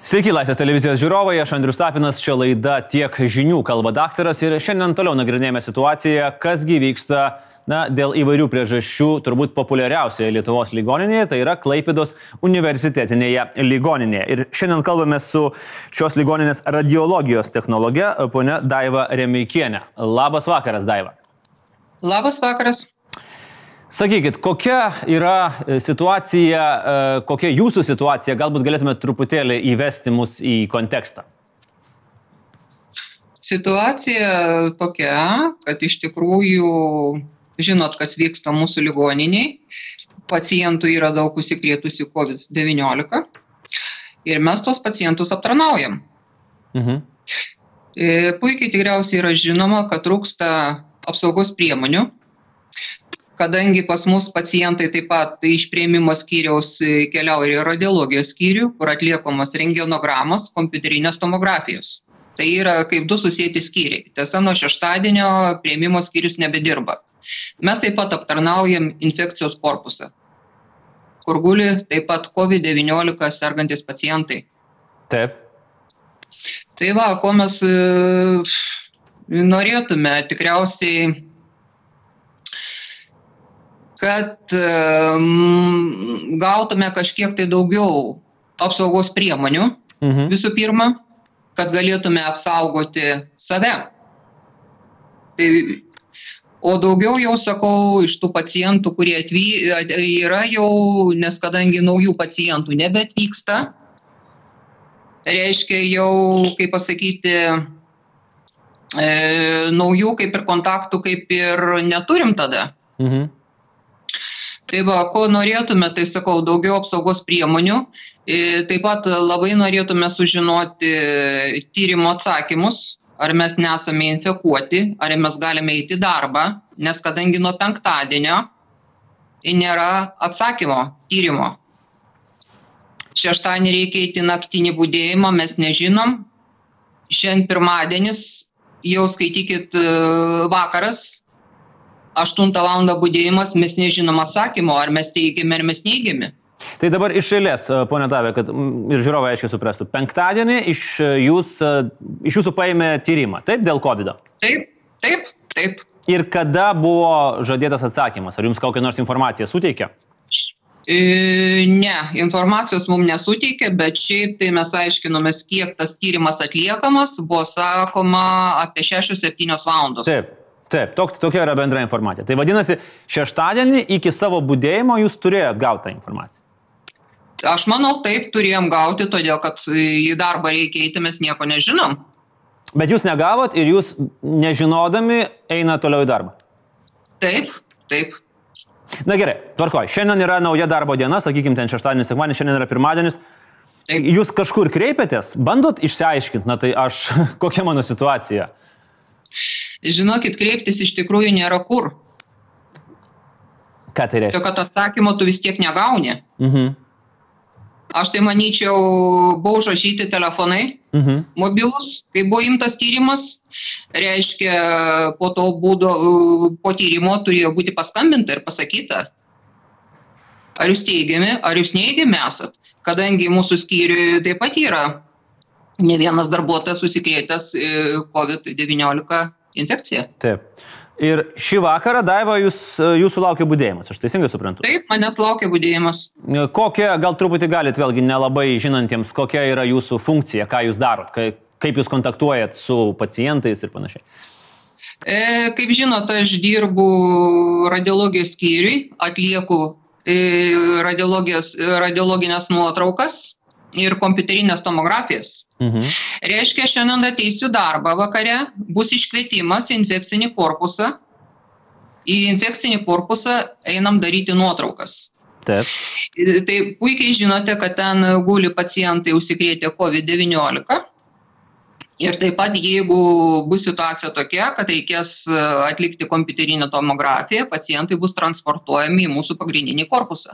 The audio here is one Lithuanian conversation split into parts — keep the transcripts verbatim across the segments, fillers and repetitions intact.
Sveiki, Laisvės televizijos žiūrovai, aš Andrius Tapinas, čia laida Tiek žinių kalba daktaras ir šiandien toliau nagrinėjame situaciją, kasgi vyksta na, dėl įvairių priežasčių, turbūt populiariausioje Lietuvos ligoninėje, tai yra Klaipėdos universitetinėje ligoninėje. Ir šiandien kalbame su šios ligoninės radiologijos technologe, ponia Daiva Remeikienė. Labas vakaras, Daiva. Labas vakaras. Sakykit, kokia yra situacija, kokia jūsų situacija, galbūt galėtume truputėlį įvesti mus į kontekstą? Situacija tokia, kad iš tikrųjų žinot, kas vyksta mūsų ligoniniai. Pacientų yra daug užsikrėtusių COVID devyniolika ir mes tos pacientus aptarnaujam. Mhm. Puikiai tikriausiai yra žinoma, kad trūksta apsaugos priemonių. Kadangi pas mus pacientai taip pat iš priėmimo skyriaus keliauja į radiologijos skyrių, kur atliekamos rentgenogramos, kompiuterinės tomografijos. Tai yra kaip du susijęti skyriai. Tiesa, nuo šeštadienio priėmimo skyrius nebedirba. Mes taip pat aptarnaujam infekcijos korpusą, kur guli taip pat COVID devyniolika sergantis pacientai. Taip. Tai va, ko mes e, norėtume tikriausiai, kad um, gautume kažkiek tai daugiau apsaugos priemonių, mhm. visų pirma, kad galėtume apsaugoti save. Tai, o daugiau jau sakau iš tų pacientų, kurie atvy, yra jau, nes kadangi naujų pacientų nebeatvyksta, reiškia jau, kaip pasakyti, e, naujų kaip ir kontaktų kaip ir neturim tada. Mhm. Tai va, ko norėtume, tai sakau, daugiau apsaugos priemonių. Taip pat labai norėtume sužinoti tyrimo atsakymus, ar mes nesame infekuoti, ar mes galime eiti į darbą, nes kadangi nuo penktadienio nėra atsakymo tyrimo. Šeštadienį reikia eiti naktinį budėjimą, mes nežinom. Šiandien pirmadienis, jau skaitykit vakaras, aštuntą valandą budėjimas, mes nežinom atsakymo, ar mes teigiame, ar mes neigiame. Tai dabar iš eilės, ponia Davė, kad ir žiūrovai aiškiai suprastų. Penktadienį iš, jūs, iš jūsų paėmė tyrimą, taip, dėl COVID-o? Taip, taip, taip. Ir kada buvo žadėtas atsakymas? Ar jums kokią nors informaciją suteikė? E, ne, informacijos mums nesuteikė, bet šiaip tai mes aiškinomės, kiek tas tyrimas atliekamas, buvo sakoma apie šešios septynios valandos. Taip. Taip, tok, tokia yra bendra informacija. Tai vadinasi, šeštadienį iki savo budėjimo jūs turėjot gauti tą informaciją? Aš manau, taip, turėjom gauti, todėl kad į darbą reikia eiti, mes nieko nežinom. Bet jūs negavot ir jūs nežinodami eina toliau į darbą? Taip, taip. Na gerai, tvarkoj. Šiandien yra nauja darbo diena, sakykime, ten šeštadienis, sekmadienis, šiandien yra pirmadienis. Taip. Jūs kažkur kreipėtės, bandot išsiaiškinti, na tai aš, kokia mano situacija? Žinokit, kreiptis iš tikrųjų nėra kur. Ką tai reiškia? Tai kad atsakymo tu vis tiek negauni. Mhm. Aš tai manyčiau, buvo užrašyti telefonai, mhm. mobilus, kai buvo imtas tyrimas, reiškia, po to būdo, po tyrimo turėjo būti paskambinta ir pasakyta, ar jūs teigiami, ar jūs neigiami esat, kadangi mūsų skyriuje taip pat yra ne vienas darbuotojas susikrėtęs COVID devyniolika infekcija. Taip. Ir šį vakarą, Daiva, jūs, jūsų laukia budėjimas, aš teisingai suprantu? Taip, manęs laukia budėjimas. Kokia, gal truputį galit vėlgi nelabai žinantiems, kokia yra jūsų funkcija, ką jūs darot, kaip jūs kontaktuojat su pacientais ir panašiai? E, kaip žinot, aš dirbu radiologijos skyriui, atlieku e, radiologinės nuotraukas ir kompiuterinės tomografijas. Mhm. Reiškia, šiandien ateisiu darbą vakare, bus iškvietimas į infekcinį korpusą. Į infekcinį korpusą einam daryti nuotraukas. Taip. Tai puikiai žinote, kad ten guli pacientai užsikrėtę COVID devyniolika. Ir taip pat, jeigu bus situacija tokia, kad reikės atlikti kompiuterinę tomografiją, pacientai bus transportuojami į mūsų pagrindinį korpusą.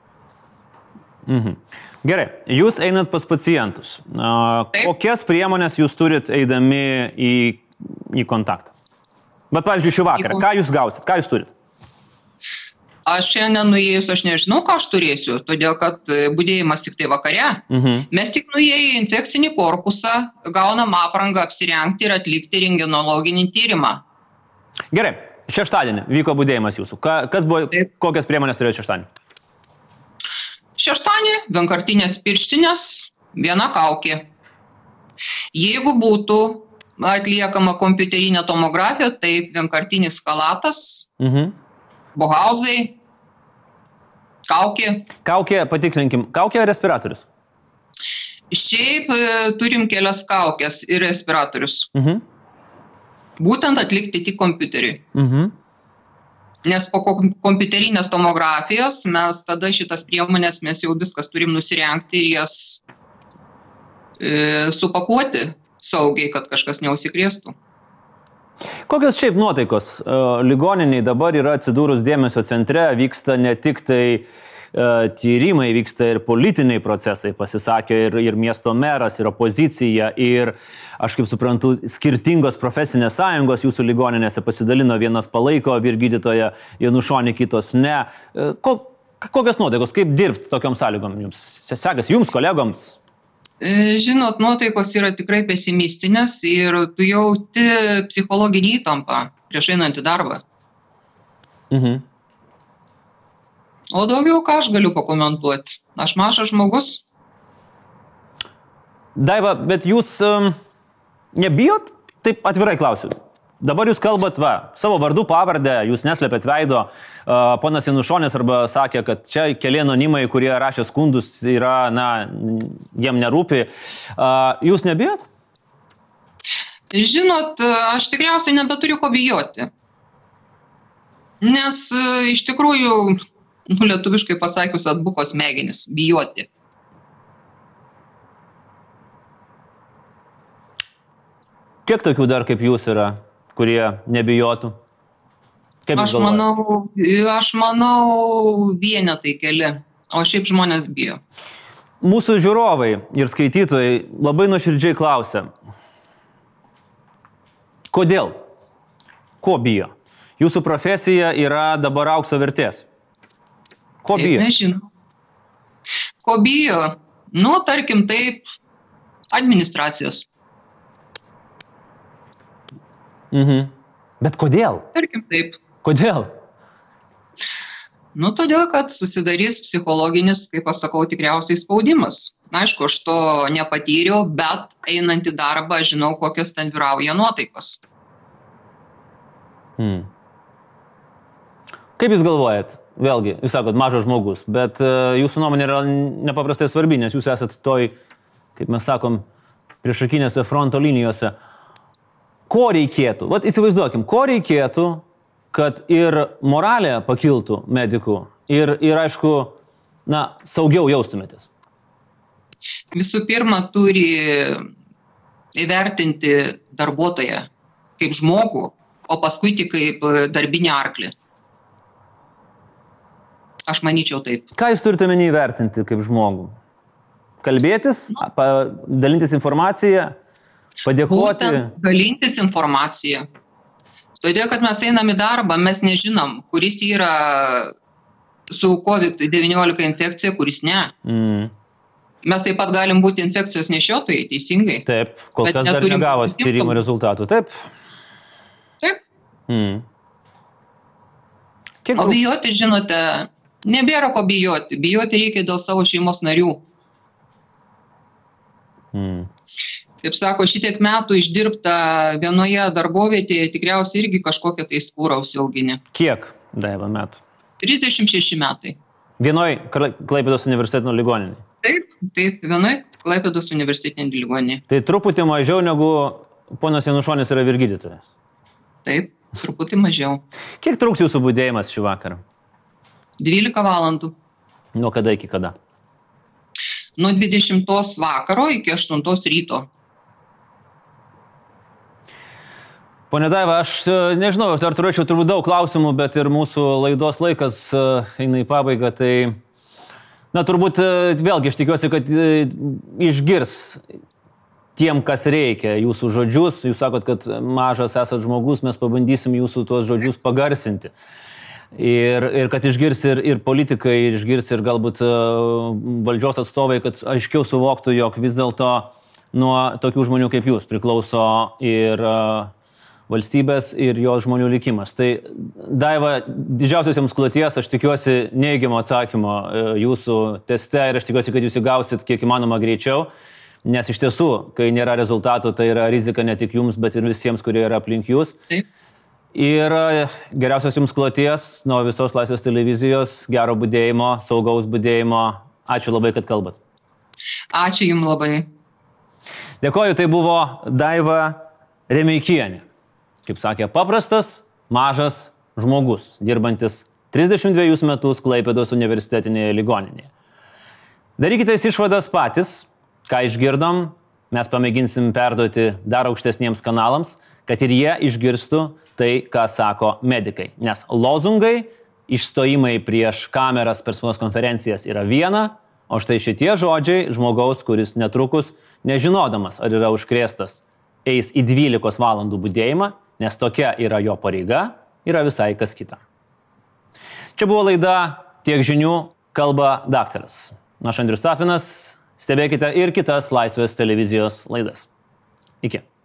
Mhm. Gerai, jūs einat pas pacientus. Taip. Kokias priemonės jūs turit eidami į, į kontaktą? Bet, pavyzdžiui, šį vakarą, ką jūs gausit, ką jūs turit? Aš šiandien nuėjus, aš nežinau, ką aš turėsiu, todėl kad budėjimas tik tai vakare. Mhm. Mes tik nuėję į infekcinį korpusą, gaunam aprangą apsirengti ir atlikti rentgenologinį tyrimą. Gerai, šeštadienį vyko budėjimas jūsų. Ka, kas buvo, Taip. kokias priemonės turėjo šeštadienį? Šeštadienį vienkartinės pirštinės, viena kaukė. Jeigu būtų atliekama kompiuterinė tomografija, tai vienkartinis skalatas, Mhm. bohauzai, kaukė. Kaukė, patikslinkim, kaukė ar respiratorius? Šiaip e, turim kelias kaukės ir respiratorius. Mhm. Būtent atlikti tik kompiuteriui. Mhm. Nes po kom- kompiuterinės tomografijos mes tada šitas priemonės mes jau viskas turim nusirengti ir jas e, supakuoti saugiai, kad kažkas neužsikrėstų. Kokios šiaip nuotaikos e, ligoniniai dabar yra atsidūrus dėmesio centre, vyksta ne tik tai e, tyrimai, vyksta ir politiniai procesai, pasisakė ir, ir miesto meras, ir opozicija, ir, aš kaip suprantu, skirtingos profesinės sąjungos jūsų ligoninėse pasidalino, vienas palaiko vyrgydytoją Janušonį, kitos ne. E, ko, kokios nuotaikos, kaip dirbti tokiom sąlygom jums? Sekas jums, kolegoms? E, Žinot, nuotaikos yra tikrai pesimistinės ir tu jauti psichologinį įtampą prieš einant į darbą. Mhm. O daugiau ką aš galiu pakomentuoti? Aš mažas žmogus. Daiva, bet jūs um, nebijot? Taip atvirai klausiu. Dabar jūs kalbat, va, savo vardų pavardę, jūs neslėpėt veido. Uh, ponas Janušonis arba sakė, kad čia keli anonimai, kurie rašė skundus, yra, na, jiem nerūpi. Uh, jūs nebijot? Žinot, aš tikriausiai nebeturiu ko bijoti. Nes e, iš tikrųjų, nu, lietuviškai pasakius, atbuko smegenis, bijoti. Kiek tokių dar kaip jūs yra, kurie nebijotų? Kaip jūs Aš galvojat? manau, aš manau vienetai keli, o šiaip žmonės bijo. Mūsų žiūrovai ir skaitytojai labai nuoširdžiai klausia, kodėl? Ko bijo? Jūsų profesija yra dabar aukso vertės. Ko Taip, bijo? nežinau. Ko bijo? Nu, tarkim, taip, administracijos. Mhm. Bet kodėl? Tarkim, taip. Kodėl? Nu, todėl, kad susidarys psichologinis, kaip aš sakau, tikriausiai spaudimas. Aišku, aš to nepatyriau, bet einant į darbą, žinau, kokios ten vyrauja nuotaikos. Hmm. Kaip jūs galvojat? Vėlgi, jūs sakot, mažas žmogus, bet uh, jūsų nuomonė yra nepaprastai svarbi, nes jūs esat toj, kaip mes sakom, priešakinėse fronto linijose. Ko reikėtų? Vat įsivaizduokim, ko reikėtų, kad ir moralė pakiltų medikų ir, ir aišku, na, saugiau jaustumėtės? Visų pirma, turi įvertinti darbuotoją kaip žmogų, o paskui tik kaip darbinį arklį. Aš manyčiau taip. Ką jūs turite menį įvertinti kaip žmogų? Kalbėtis, pa, dalintis informaciją, padėkoti? Būtent dalintis informaciją. Todėl, kad mes einam į darbą, mes nežinom, kuris yra su COVID devyniolika infekcija, kuris ne. Mm. Mes taip pat galim būti infekcijos nešiotojai, teisingai. Taip, kol Bet kas dar neturim negavot simptomų. tyrimų rezultatų. Taip. Taip. Mm. Kiek O daug- bijoti, žinote, nebėra ko bijoti. Bijoti reikia dėl savo šeimos narių. Mm. Kaip sako, šitiek metų išdirbta vienoje darbovietėje, tikriausiai irgi kažkokią tai skūrą užsiauginė. Kiek, Daiva, metų? trisdešimt šeši metai. Vienoj Kla- Klaipėdos universitetinio ligoninėje. Taip, taip, vienoje Klaipėdos universitetinė ligoninė. Tai truputį mažiau negu ponas Janušonis yra vyrgydytojas. Taip, truputį mažiau. Kiek truks jūsų budėjimas šį vakarą? dvylika valandų. Nuo kada iki kada? Nuo dvidešimtos vakaro iki aštuntos ryto. Pone Daiva, aš e, nežinau, ar turėčiau turbūt daug klausimų, bet ir mūsų laidos laikas e, eina į pabaigą, tai, na, turbūt e, vėlgi aš tikiuosi, kad e, išgirs tiem, kas reikia jūsų žodžius. Jūs sakot, kad mažas esat žmogus, mes pabandysim jūsų tuos žodžius pagarsinti. Ir, ir kad išgirs ir, ir politikai, ir išgirs ir galbūt uh, valdžios atstovai, kad aiškiau suvoktų, jog vis dėlto nuo tokių žmonių kaip jūs priklauso ir uh, valstybės, ir jos žmonių likimas. Tai Daiva, didžiausios jums kloties, aš tikiuosi neigiamo atsakymo uh, jūsų teste ir aš tikiuosi, kad jūs įgausit kiek įmanoma greičiau, nes iš tiesų, kai nėra rezultatų, tai yra rizika ne tik jums, bet ir visiems, kurie yra aplink jūs. Taip. Ir geriausios jums kloties nuo visos Laisvės televizijos, gero budėjimo, saugaus budėjimo. Ačiū labai, kad kalbat. Ačiū jums labai. Dėkoju, tai buvo Daiva Remeikienė. Kaip sakė, paprastas, mažas žmogus, dirbantis trisdešimt dvejus metus Klaipėdos universitetinėje ligoninėje. Darykite išvadas patys, ką išgirdom, mes pamėginsim perduoti dar aukštesniems kanalams, kad ir jie išgirstų tai, ką sako medikai. Nes lozungai, išstojimai prieš kameras per spaudos konferencijas yra viena, o štai šitie žodžiai žmogaus, kuris netrukus, nežinodamas, ar yra užkrėstas, eis į dvylikos valandų budėjimą, nes tokia yra jo pareiga, yra visai kas kita. Čia buvo laida Tiek žinių kalba daktaras. Aš Andrius Tapinas, stebėkite ir kitas Laisvės televizijos laidas. Iki.